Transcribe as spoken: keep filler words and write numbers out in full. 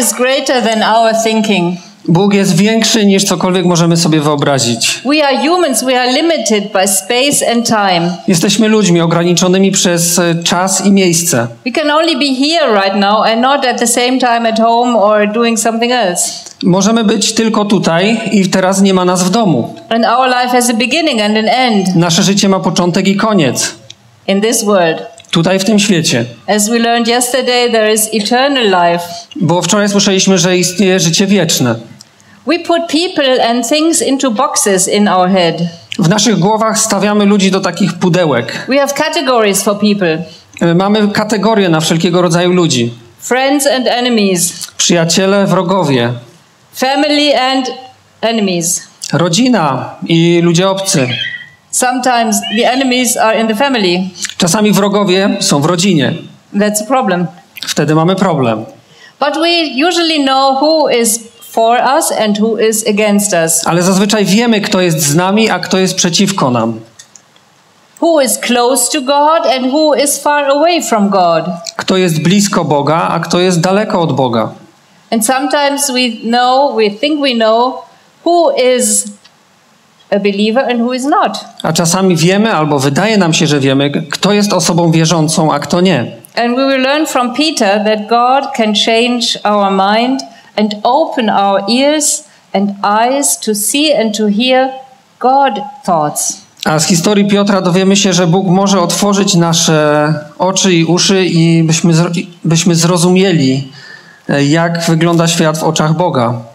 is greater than our thinking. Bóg jest większy niż cokolwiek możemy sobie wyobrazić. We are humans, we are limited by space and time. Jesteśmy ludźmi ograniczonymi przez czas i miejsce. We can only be here right now and not at the same time at home or doing something else. Możemy być tylko tutaj i teraz nie ma nas w domu. And our life has a beginning and an end. Nasze życie ma początek i koniec. In this world. Tutaj w tym świecie. As we learned yesterday, there is eternal life. Bo wczoraj słyszeliśmy, że istnieje życie wieczne. We put people and things into boxes in our head. W naszych głowach stawiamy ludzi do takich pudełek. We have categories for people. Mamy kategorie na wszelkiego rodzaju ludzi. Friends and enemies. Przyjaciele, wrogowie. Family and enemies. Rodzina i ludzie obcy. Sometimes the enemies are in the family. Czasami wrogowie są w rodzinie. That's a problem. Wtedy mamy problem. But we usually know who is for us and who is against us. Ale zazwyczaj wiemy, kto jest z nami, a kto jest przeciwko nam. Who is close to God and who is far away from God. Kto jest blisko Boga, a kto jest daleko od Boga. And sometimes we know, we think we know who is a believer and who is not. A czasami wiemy, albo wydaje nam się, że wiemy, kto jest osobą wierzącą, a kto nie. And we will learn from Peter that God can change our mind and open our ears and eyes to see and to hear God thoughts. A z historii Piotra dowiemy się, że Bóg może otworzyć nasze oczy i uszy i byśmy, byśmy zrozumieli, jak wygląda świat w oczach Boga.